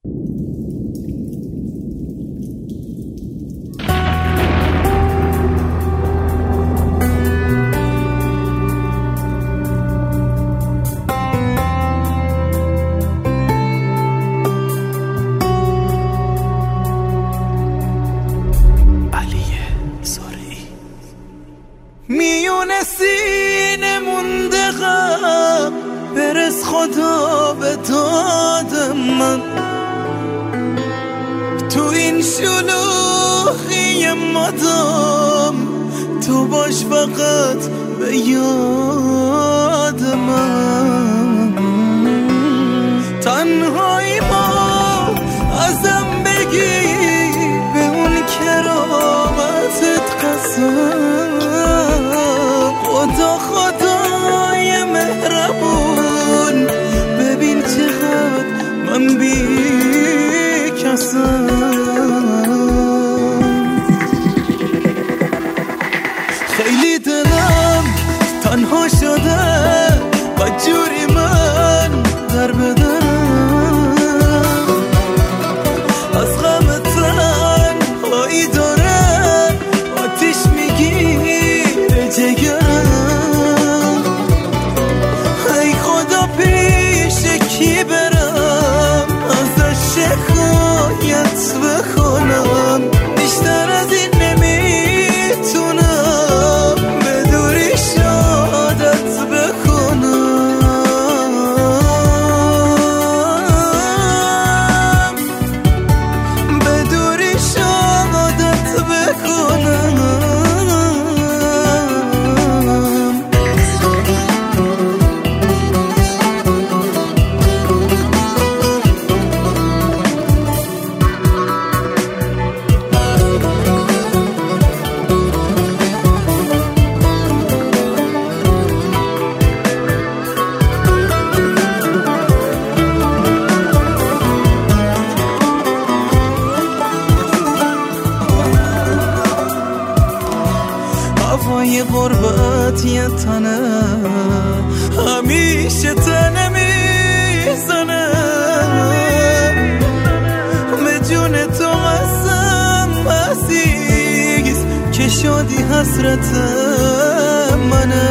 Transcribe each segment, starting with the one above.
میون سینه مونده غم، برس خدا به داد من. تو این شلوغی مدام تو باش فقط به یاد من. تنهایی ما ازم بگی به اون کرامتت قسم. خدا خدای مهربون، ببین چقدر من بی کسم. خیلی دلم تنها شده و جوری من در بدنم از غم تنهایی داره آتیش میگیره جگرم. ای خدا پیش کی برم ازش شکایت بکنم؟ بیشتر از این نمیتونم به دوری شادت بکنم، به دوری شادت بکنم. هوای غربت یه تنه همیشه تنه میزنه. به جون تو قسم عزیز که شادی حسرت منه.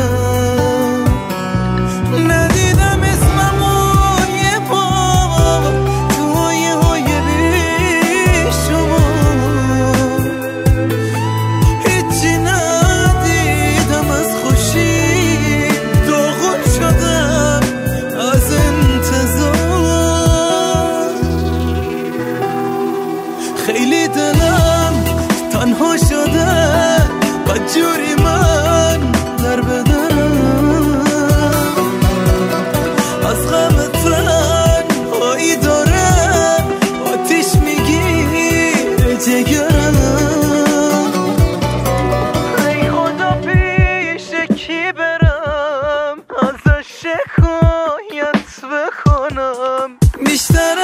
ندیدم اسممو یه بار توی های بی شما، هیچی ندیدم از خوشی، داغون شدم از انتظار. خیلی دلم تنها شده و جوری من در بدنم از غم تنهایی داره آتیش میگیره جگرم. ای خدا پیش کی برم ازش شکایت بکنم؟ بیشتر